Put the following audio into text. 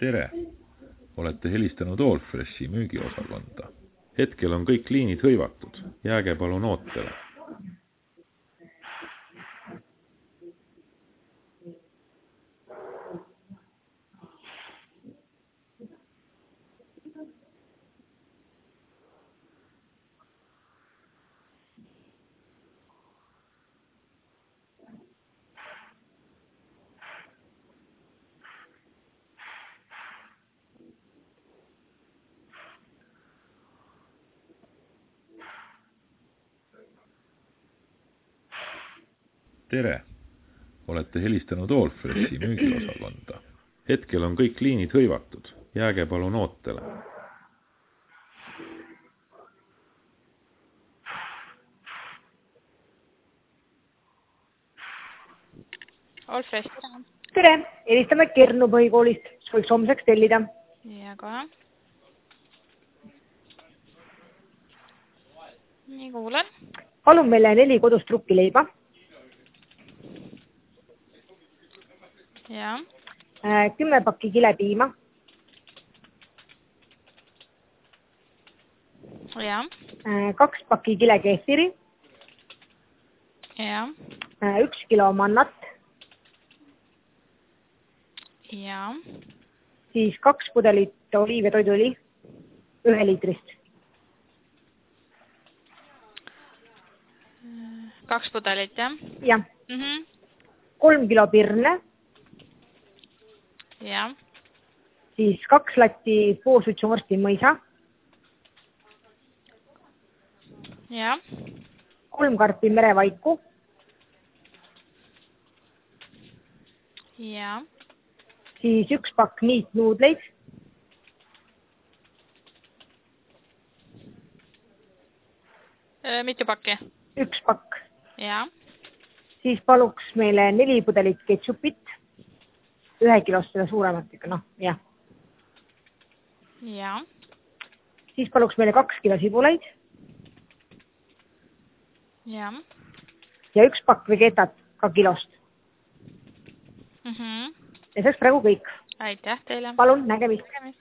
Tere! Olete helistanud Allfreshi müügiosakonda. Hetkel on kõik liinid hõivatud. Jääge palun ootele. Tere! Olete helistanud Allfreshi müügiosakonda. Hetkel on kõik liinid hõivatud. Jääge palun ootele. Allfresh, Tere! Helistame Kernu põhikoolist. Võiks homseks tellida. ja kohe. Nii kuulen. Palun meile 4 kodust trukkileiba. Ja. 10 pakki kilepiima. Ja. 2 pakki kilekeefiri. Ja. 1 kilo mannat. Ja. Siis 2 pudelit oliiv- ja toiduõli. 1 liitrist. 2 pudelit, jah? Jah. 3 3 kilo pirne. Ja. Siis 2 latti poolsuitsumorsti mõisa. Ja. 3 karpi merevaiku. Ja. Siis 1 pakk niitnuudleid. Mitu pakki? 1 pakk. Ja. Siis paluks meile 4 pudelit ketšupit. 1 kilost seda suuremat ikka, jah. Ja. Siis paluks meile 2 kilo sibulaid. Ja. Ja 1 pakk vegetat ka kilost. Ja see oleks praegu kõik. Aitäh teile. Palun, nägemist.